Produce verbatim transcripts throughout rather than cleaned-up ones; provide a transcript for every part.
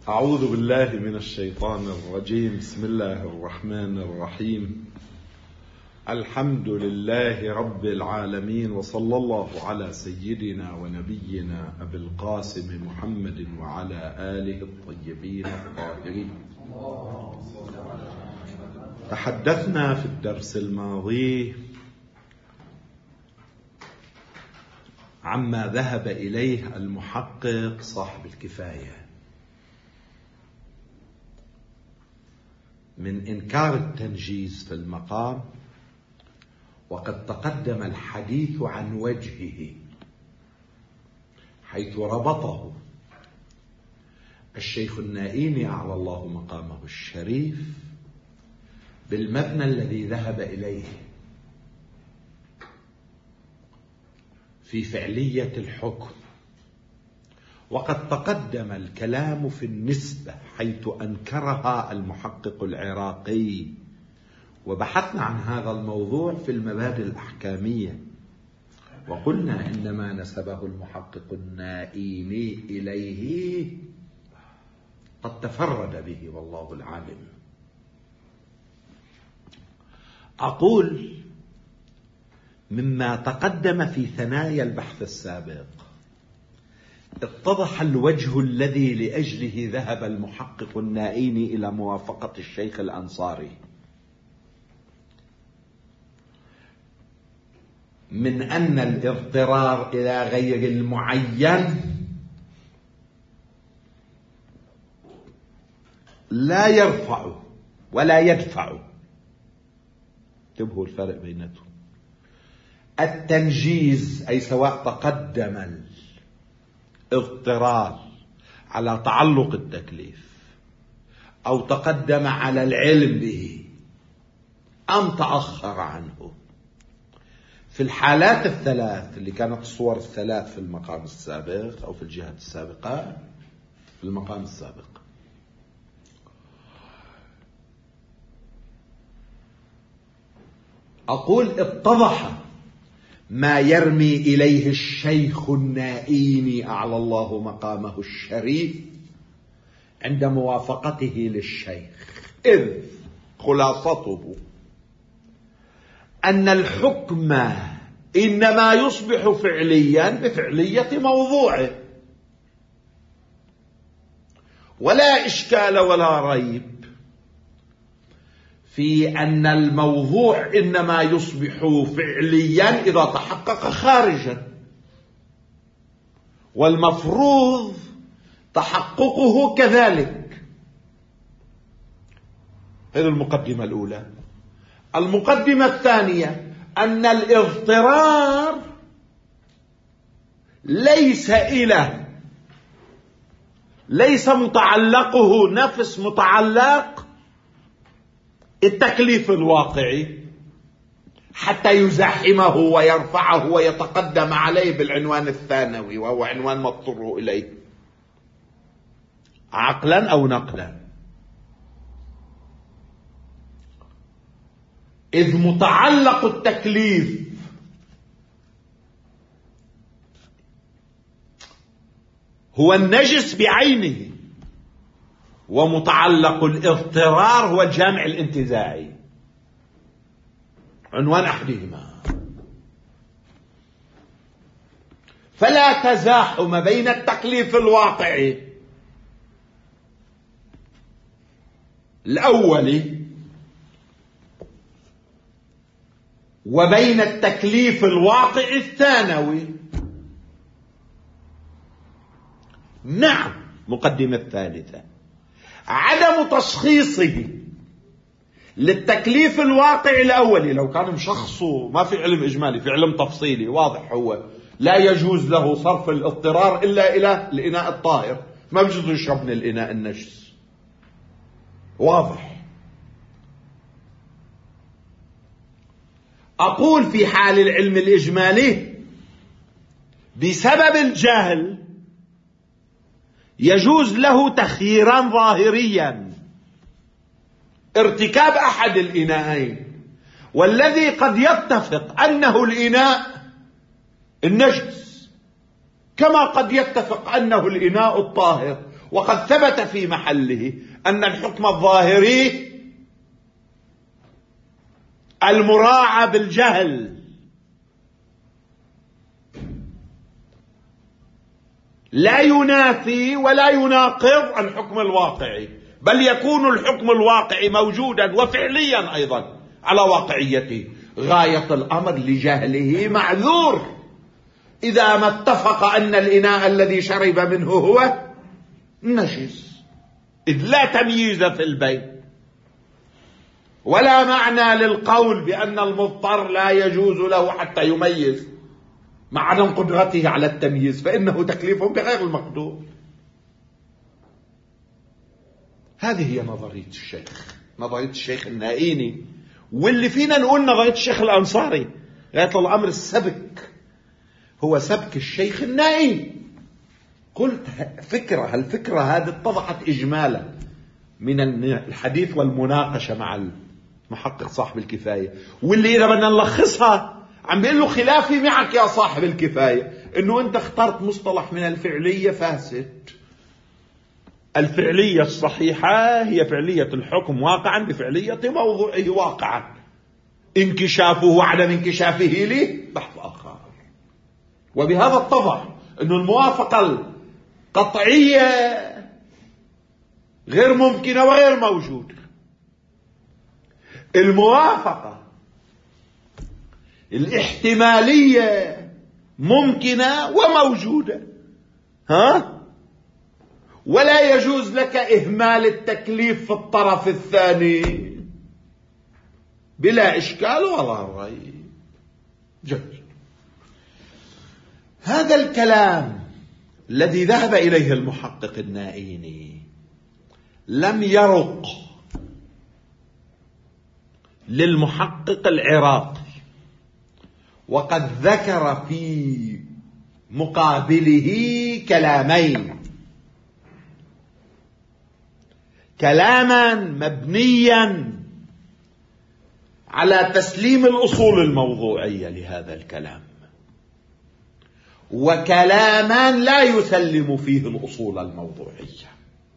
أعوذ بالله من الشيطان الرجيم. بسم الله الرحمن الرحيم. الحمد لله رب العالمين، وصلى الله على سيدنا ونبينا أبي القاسم محمد وعلى آله الطيبين الطاهرين. تحدثنا في الدرس الماضي عما ذهب إليه المحقق صاحب الكفاية من إنكار التنجيز في المقام، وقد تقدم الحديث عن وجهه حيث ربطه الشيخ النائيني أعلى الله مقامه الشريف بالمبنى الذي ذهب إليه في فعلية الحكم. وقد تقدم الكلام في النسبة حيث أنكرها المحقق العراقي، وبحثنا عن هذا الموضوع في المبادئ الأحكامية، وقلنا إنما نسبه المحقق النائيني إليه قد تفرد به والله العالم. أقول مما تقدم في ثنايا البحث السابق اتضح الوجه الذي لأجله ذهب المحقق النائيني إلى موافقة الشيخ الأنصاري من أن الاضطرار إلى غير المعين لا يرفع ولا يدفع. انتبهوا الفرق بيناتهم. التنجيز أي سواء تقدم الاضطرار على تعلق التكليف أو تقدم على العلم به أم تأخر عنه، في الحالات الثلاث اللي كانت الصور الثلاث في المقام السابق أو في الجهة السابقة في المقام السابق، أقول اتضح ما يرمي إليه الشيخ النائيني أعلى الله مقامه الشريف عند موافقته للشيخ، إذ خلاصته أن الحكم إنما يصبح فعليا بفعلية موضوعه، ولا إشكال ولا ريب في أن الموضوع إنما يصبح فعليا إذا تحقق خارجا، والمفروض تحققه كذلك. هذه المقدمة الأولى. المقدمة الثانية أن الاضطرار ليس إله ليس متعلقه نفس متعلق التكليف الواقعي حتى يزاحمه ويرفعه ويتقدم عليه بالعنوان الثانوي وهو عنوان مضطر إليه عقلا أو نقلا، إذ متعلق التكليف هو النجس بعينه، ومتعلق الاضطرار هو الجامع الانتزاعي، عنوان أحدهما. فلا تزاحم بين التكليف الواقعي الأولي وبين التكليف الواقعي الثانوي. نعم. مقدمة الثالثة عدم تشخيصه للتكليف الواقعي الأولي. لو كان مشخصه ما في علم إجمالي، في علم تفصيلي واضح، هو لا يجوز له صرف الاضطرار إلا إلى الإناء الطاهر، ما بيجوز يشرب من الإناء النجس، واضح. أقول في حال العلم الإجمالي بسبب الجهل يجوز له تخييرا ظاهريا، ارتكاب أحد الإناءين، والذي قد يتفق أنه الإناء النجس كما قد يتفق أنه الإناء الطاهر، وقد ثبت في محله أن الحكم الظاهري المراعى بالجهل لا ينافي ولا يناقض الحكم الواقعي، بل يكون الحكم الواقعي موجودا وفعليا أيضا على واقعيته. غاية الأمر لجهله معذور إذا ما اتفق أن الإناء الذي شرب منه هو نجس، إذ لا تمييز في البين، ولا معنى للقول بأن المضطر لا يجوز له حتى يميز مع عدم قدرته على التمييز، فإنه تكليف بغير المقدور. هذه هي نظرية الشيخ، نظرية الشيخ النائيني، واللي فينا نقول نظرية الشيخ الأنصاري. غاية الأمر السبك هو سبك الشيخ النائي. قلت فكرة، هالفكرة هذه اتضحت إجمالا من الحديث والمناقشة مع المحقق صاحب الكفاية، واللي إذا بدنا نلخصها عم بيقول له خلافي معك يا صاحب الكفاية، إنه أنت اخترت مصطلح من الفعلية فاسد. الفعلية الصحيحة هي فعلية الحكم واقعا بفعلية موضوعه واقعا، انكشافه وعدم انكشافه لي بحث آخر. وبهذا اتضح أن الموافقة القطعية غير ممكنة وغير موجودة. الموافقة الاحتمالية ممكنة وموجودة، ها؟ ولا يجوز لك إهمال التكليف في الطرف الثاني بلا إشكال ولا ريب. جميل. هذا الكلام الذي ذهب إليه المحقق النائيني لم يرق للمحقق العراقي، وقد ذكر في مقابله كلامين: كلاما مبنيا على تسليم الأصول الموضوعية لهذا الكلام، وكلاما لا يسلم فيه الأصول الموضوعية.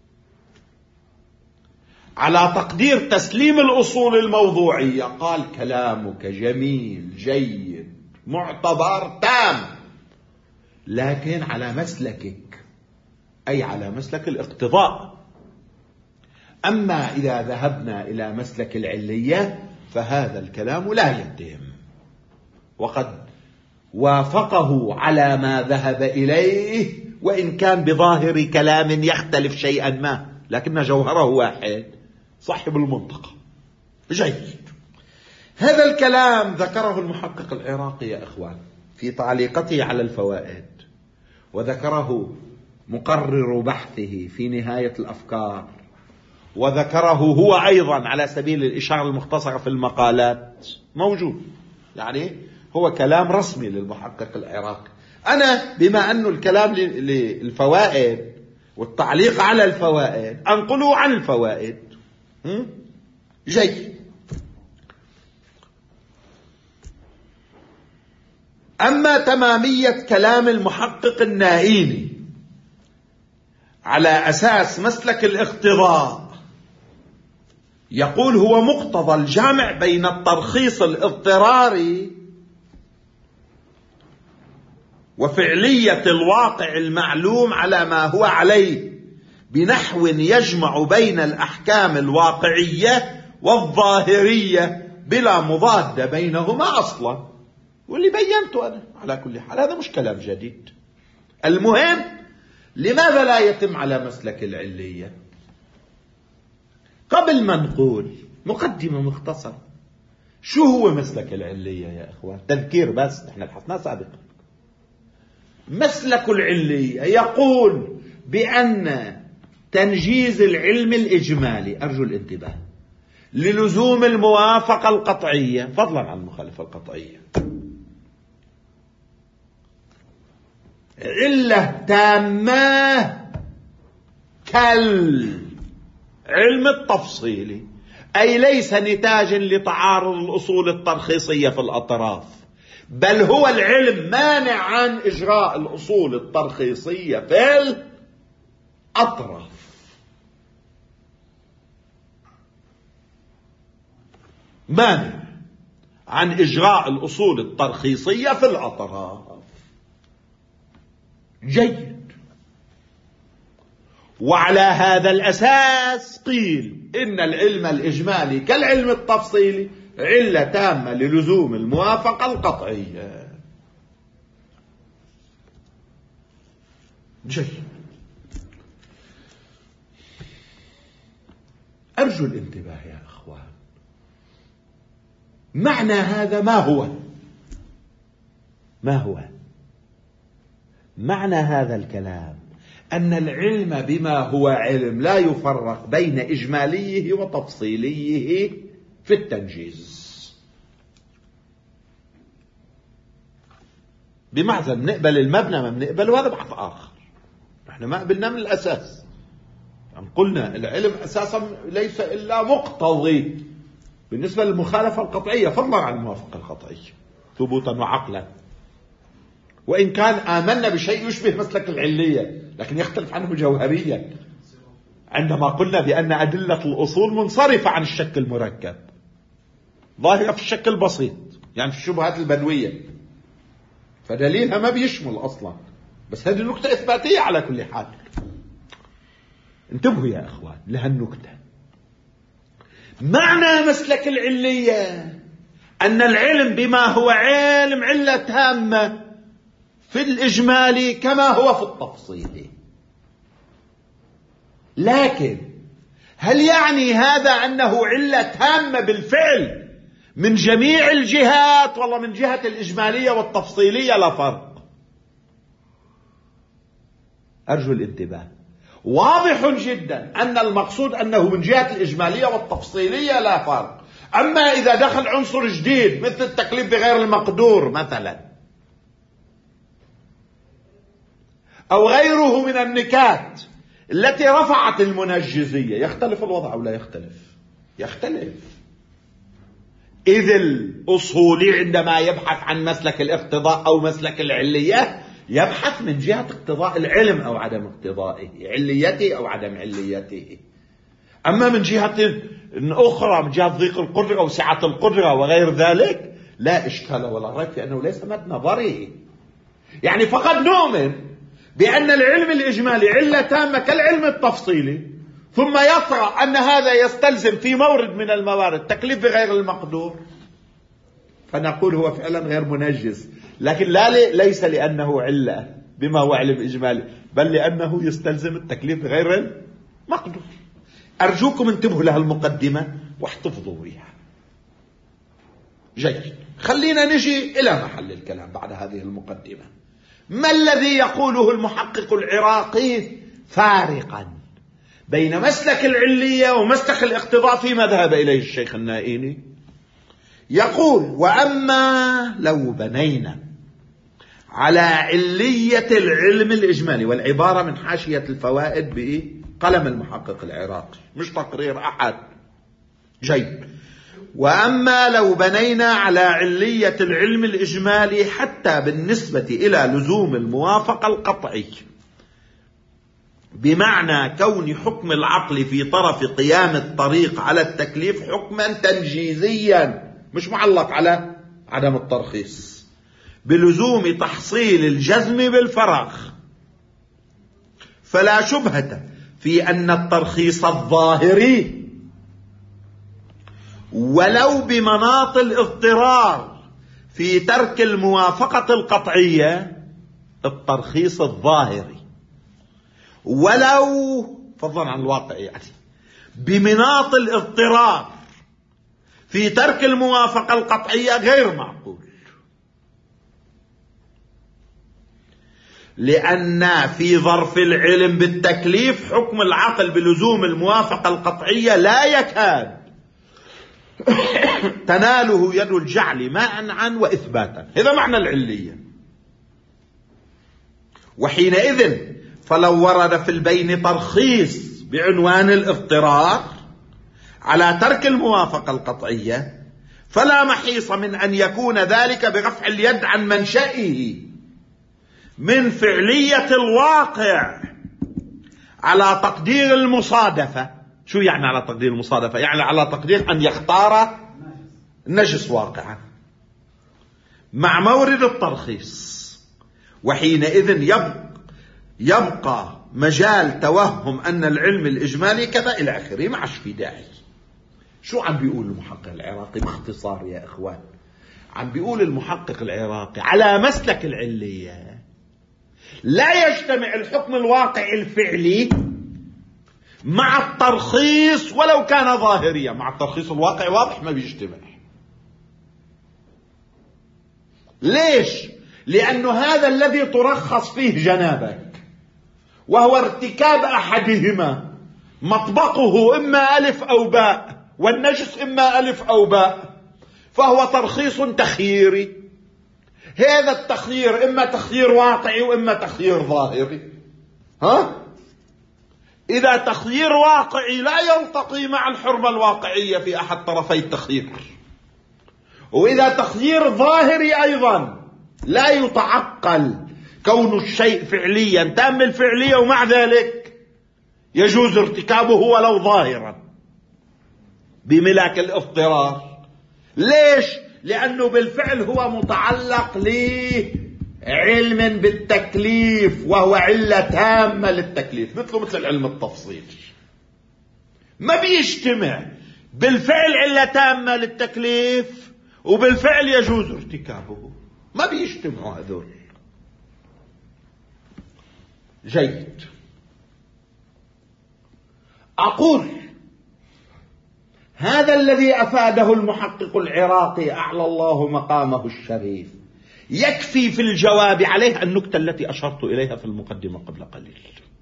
على تقدير تسليم الأصول الموضوعية قال: كلامك جميل جيد معتبر تام، لكن على مسلكك، أي على مسلك الاقتضاء. أما إذا ذهبنا إلى مسلك العلية فهذا الكلام لا يتم. وقد وافقه على ما ذهب إليه، وإن كان بظاهر كلام يختلف شيئا ما، لكن جوهره واحد، صاحب المنطقة. جيد. هذا الكلام ذكره المحقق العراقي يا إخوان في تعليقته على الفوائد، وذكره مقرر بحثه في نهاية الأفكار، وذكره هو أيضا على سبيل الإشارة المختصرة في المقالات، موجود. يعني هو كلام رسمي للمحقق العراقي. أنا بما أنه الكلام للفوائد والتعليق على الفوائد أنقله عن الفوائد. جيد. أما تمامية كلام المحقق النائيني على أساس مسلك الاقتضاء، يقول هو مقتضى الجامع بين الترخيص الاضطراري وفعلية الواقع المعلوم على ما هو عليه، بنحو يجمع بين الأحكام الواقعية والظاهرية بلا مضاد بينهما أصلا. واللي بينته أنا على كل حال هذا مش كلام جديد. المهم، لماذا لا يتم على مسلك العلية؟ قبل ما نقول مقدمة مختصرة، شو هو مسلك العلية يا إخوان؟ تذكير بس، نحن بحثناه سابقا. مسلك العلية يقول بأن تنجيز العلم الإجمالي، أرجو الانتباه، للزوم الموافقة القطعية فضلا عن المخالفة القطعية، علة تامة كالعلم التفصيلي، أي ليس نتاجا لتعارض الأصول الترخيصية في الأطراف، بل هو العلم مانع عن إجراء الأصول الترخيصية في أطرف مانع عن إجراء الأصول الترخيصية في الأطراف. جيد. وعلى هذا الأساس قيل إن العلم الإجمالي كالعلم التفصيلي علة تامة للزوم الموافقة القطعية. جيد. أرجو الانتباه يا أخوان. معنى هذا ما هو؟ ما هو؟ معنى هذا الكلام أن العلم بما هو علم لا يفرق بين إجماليه وتفصيليه في التنجيز. بمعنى بنقبل المبنى ما بنقبل، وهذا بحث آخر. نحن ما قبلنا من الأساس. يعني قلنا العلم أساسا ليس إلا مقتضي بالنسبة للمخالفة القطعية، فضلا عن الموافقة القطعية ثبوتا وعقلا. وإن كان آمنا بشيء يشبه مسلك العلية لكن يختلف عنه جوهريا، عندما قلنا بأن أدلة الأصول منصرفة عن الشك المركب، ظاهرة في الشك البسيط، يعني في الشبهات البنوية، فدليلها ما بيشمل أصلا. بس هذه النكتة إثباتية على كل حال. انتبهوا يا أخوان لهالنكتة. معنى مسلك العلية أن العلم بما هو علم علة تامة في الإجمالي كما هو في التفصيل. لكن هل يعني هذا أنه علة تامة بالفعل من جميع الجهات، والله من جهة الإجمالية والتفصيلية لا فرق؟ أرجو الانتباه. واضح جدا أن المقصود أنه من جهة الإجمالية والتفصيلية لا فرق. أما إذا دخل عنصر جديد مثل التكليف بغير المقدور مثلا، أو غيره من النكات التي رفعت المنجزية، يختلف الوضع أو لا يختلف؟ يختلف. إذ الأصولي عندما يبحث عن مسلك الاقتضاء أو مسلك العلية يبحث من جهة اقتضاء العلم أو عدم اقتضائه، عليته أو عدم عليته. أما من جهة أخرى، من جهة ضيق القدرة أو سعة القدرة وغير ذلك، لا إشكال ولا ريب في أنه ليس مد نظري. يعني فقد نؤمن بأن العلم الإجمالي علة تامة كالعلم التفصيلي، ثم يطرأ أن هذا يستلزم في مورد من الموارد تكليف بغير المقدور، فنقول هو فعلا غير منجز، لكن لا لي ليس لأنه علة بما هو علم إجمالي، بل لأنه يستلزم التكليف بغير المقدور. أرجوكم انتبهوا لها المقدمة واحتفظوا بها. جيد. خلينا نجي إلى محل الكلام بعد هذه المقدمة. ما الذي يقوله المحقق العراقي فارقا بين مسلك العلية ومسلك الاقتضاء فيما ذهب إليه الشيخ النائيني؟ يقول: وأما لو بنينا على علية العلم الإجمالي، والعبارة من حاشية الفوائد بقلم المحقق العراقي مش تقرير أحد. جيد. وأما لو بنينا على علية العلم الإجمالي حتى بالنسبة إلى لزوم الموافقة القطعي، بمعنى كون حكم العقل في طرف قيام الطريق على التكليف حكما تنجيزيا مش معلق على عدم الترخيص، بلزوم تحصيل الجزم بالفراغ، فلا شبهة في أن الترخيص الظاهري ولو بمناط الاضطرار في ترك الموافقة القطعية، الترخيص الظاهري ولو فضلا عن الواقع يعني بمناط الاضطرار في ترك الموافقة القطعية غير معقول، لأن في ظرف العلم بالتكليف حكم العقل بلزوم الموافقة القطعية لا يكاد تناله يد الجعل مانعا وإثباتا. هذا معنى العلية. وحينئذ فلو ورد في البين ترخيص بعنوان الاضطرار على ترك الموافقة القطعية، فلا محيص من أن يكون ذلك برفع اليد عن منشئه من فعلية الواقع على تقدير المصادفة. شو يعني على تقدير المصادفة؟ يعني على تقدير أن يختار النجس واقعا مع مورد الترخيص، وحينئذ يبقى, يبقى مجال توهم أن العلم الإجمالي كذا إلى آخره، ما عادش في داعي. شو عم بيقول المحقق العراقي باختصار يا إخوان؟ عم بيقول المحقق العراقي على مسلك العلية لا يجتمع الحكم الواقعي الفعلي مع الترخيص ولو كان ظاهريا. مع الترخيص الواقعي واضح ما بيجتمع. ليش؟ لأنه هذا الذي ترخص فيه جنابك وهو ارتكاب أحدهما مطبقه إما ألف أو باء، والنجس إما ألف أو باء، فهو ترخيص تخييري. هذا التخيير إما تخيير واقعي وإما تخيير ظاهري. ها؟ إذا تخيير واقعي لا يلتقي مع الحرمة الواقعية في أحد طرفي التخيير، وإذا تخيير ظاهري أيضا لا يتعقل كون الشيء فعليا تام الفعلية ومع ذلك يجوز ارتكابه ولو ظاهرا بملاك الاضطرار. ليش؟ لأنه بالفعل هو متعلق لعلم بالتكليف وهو علة تامة للتكليف، مثله مثل العلم التفصيلي. ما بيجتمع بالفعل علة تامة للتكليف وبالفعل يجوز ارتكابه، ما بيجتمعوا هذول. جيد. أقول هذا الذي أفاده المحقق العراقي أعلى الله مقامه الشريف يكفي في الجواب عليه النكتة التي أشرت إليها في المقدمة قبل قليل،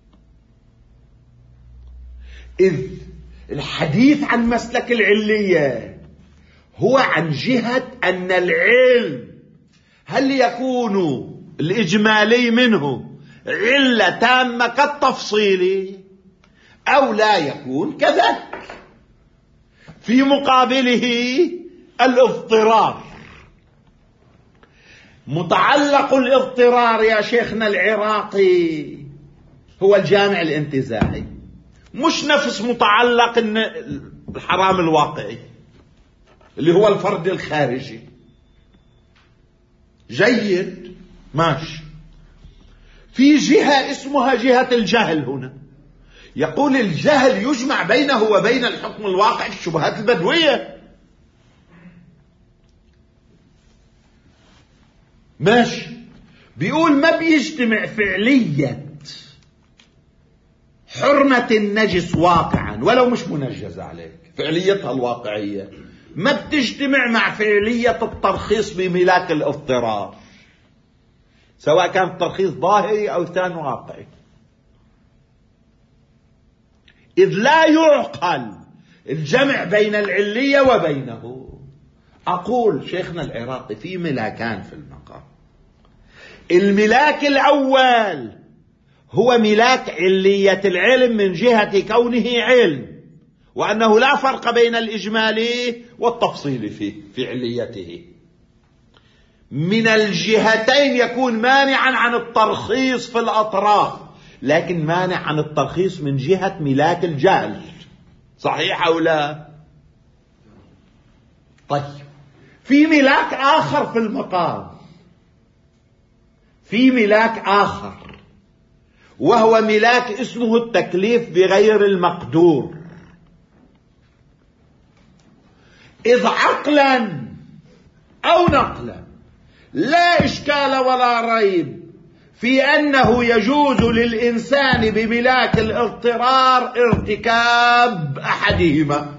إذ الحديث عن مسلك العلية هو عن جهة أن العلم هل يكون الإجمالي منه علة تامة كالتفصيلي أو لا يكون كذلك. في مقابله الاضطرار. متعلق الاضطرار يا شيخنا العراقي هو الجامع الانتزاعي، مش نفس متعلق الحرام الواقعي اللي هو الفرد الخارجي. جيد، ماشي. في جهة اسمها جهة الجهل هنا. يقول الجهل يجمع بينه وبين الحكم الواقعي الشبهات البدوية. ماشي. بيقول ما بيجتمع فعلية حرمة النجس واقعا ولو مش منجز عليك، فعليتها الواقعية ما بتجتمع مع فعلية الترخيص بملاك الاضطرار، سواء كان الترخيص ظاهري أو كان واقعي، إذ لا يعقل الجمع بين العلية وبينه. أقول شيخنا العراقي في ملاكان في المقام. الملاك الأول هو ملاك علية العلم من جهة كونه علم، وأنه لا فرق بين الإجمالي والتفصيل فيه في عليته. من الجهتين يكون مانعا عن الترخيص في الأطراف، لكن مانع عن الترخيص من جهة ملاك الجهل. صحيح أو لا؟ طيب، في ملاك آخر في المقام، في ملاك آخر وهو ملاك اسمه التكليف بغير المقدور. إذ عقلا أو نقلا لا إشكال ولا ريب في أنه يجوز للإنسان بملاك الاضطرار ارتكاب أحدهما،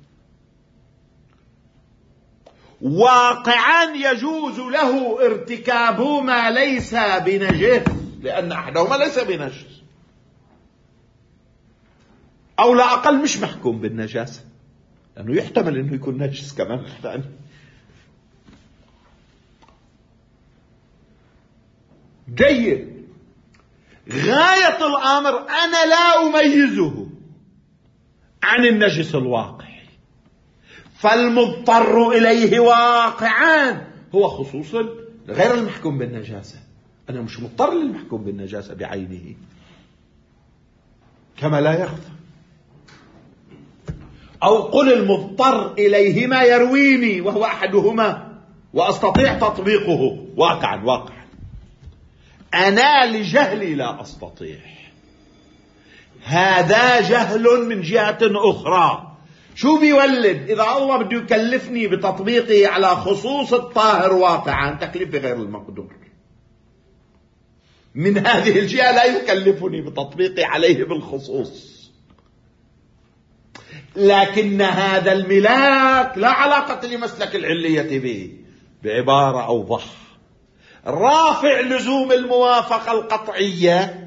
واقعا يجوز له ارتكاب ما ليس بنجس لأن أحدهما ليس بنجس، أو لا أقل مش محكوم بالنجاسة، لأنه يحتمل أنه يكون نجس كمان الثاني. جيد. غاية الأمر أنا لا أميزه عن النجس الواقعي، فالمضطر إليه واقعا هو خصوص غير المحكوم بالنجاسة. أنا مش مضطر للمحكوم بالنجاسة بعينه. كما لا يخفى. أو قل المضطر إليه ما يرويني وهو أحدهما وأستطيع تطبيقه واقعا واقعا. أنا لجهلي لا أستطيع، هذا جهل من جهة أخرى. شو بيولد؟ إذا الله بده يكلفني بتطبيقه على خصوص الطاهر واقعا، تكليف بغير المقدور. من هذه الجهة لا يكلفني بتطبيقي عليه بالخصوص، لكن هذا الملاك لا علاقة لمسلك العلية به. بعبارة أوضح، رافع لزوم الموافقة القطعية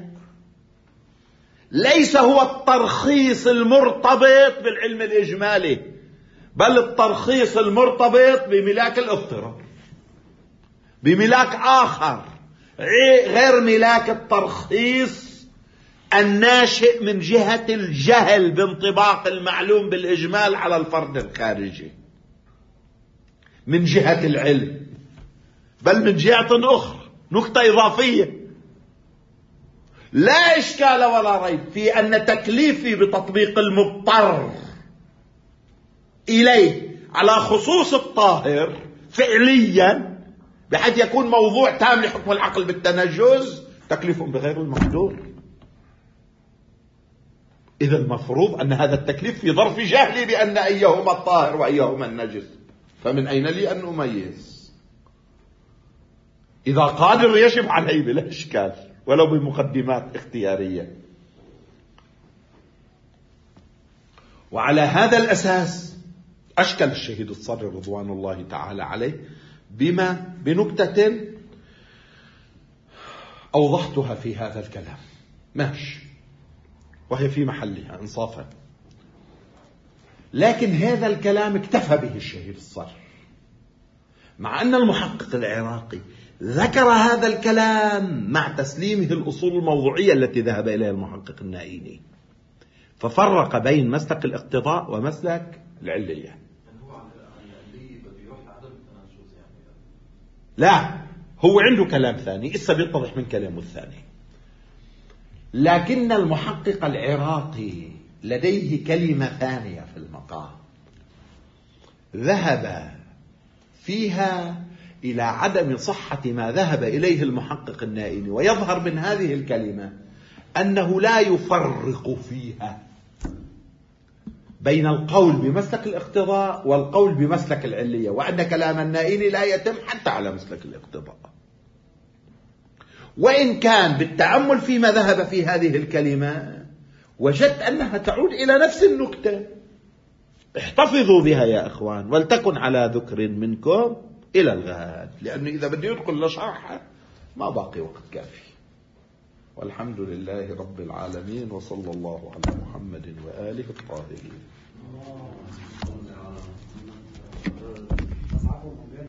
ليس هو الترخيص المرتبط بالعلم الإجمالي، بل الترخيص المرتبط بملاك الاضطرار، بملاك آخر غير ملاك الترخيص الناشئ من جهة الجهل بانطباق المعلوم بالإجمال على الفرد الخارجي من جهة العلم، بل من جهة أخرى. نقطة إضافية، لا إشكال ولا ريب في أن تكليفي بتطبيق المضطر إليه على خصوص الطاهر فعليا بحيث يكون موضوع تام لحكم العقل بالتنجز تكليف بغير المقدور. إذا المفروض أن هذا التكليف في ظرف جهلي بأن أيهما الطاهر وأيهما النجس، فمن أين لي أن أميز؟ إذا قادر يجب عليه بلا إشكال ولو بمقدمات اختيارية. وعلى هذا الأساس أشكل الشهيد الصدر رضوان الله تعالى عليه بما بنكتة أوضحتها في هذا الكلام، ماشي، وهي في محلها إنصافا. لكن هذا الكلام اكتفى به الشهيد الصدر، مع أن المحقق العراقي ذكر هذا الكلام مع تسليمه الأصول الموضوعية التي ذهب إليها المحقق النائيني، ففرق بين مسلك الاقتضاء ومسلك العلية. لا، هو عنده كلام ثاني إسا بيتضح من كلامه الثاني. لكن المحقق العراقي لديه كلمة ثانية في المقام ذهب فيها إلى عدم صحة ما ذهب إليه المحقق النائيني، ويظهر من هذه الكلمة أنه لا يفرق فيها بين القول بمسلك الاقتضاء والقول بمسلك العلية، وأن كلام النائيني لا يتم حتى على مسلك الاقتضاء. وإن كان بالتأمل فيما ذهب في هذه الكلمة وجدت أنها تعود إلى نفس النكتة. احتفظوا بها يا أخوان، ولتكن على ذكر منكم إلى الغد، لأنه إذا بدي يدخل لشرحها ما باقي وقت كافي. والحمد لله رب العالمين، وصلى الله على محمد وآله الطاهرين.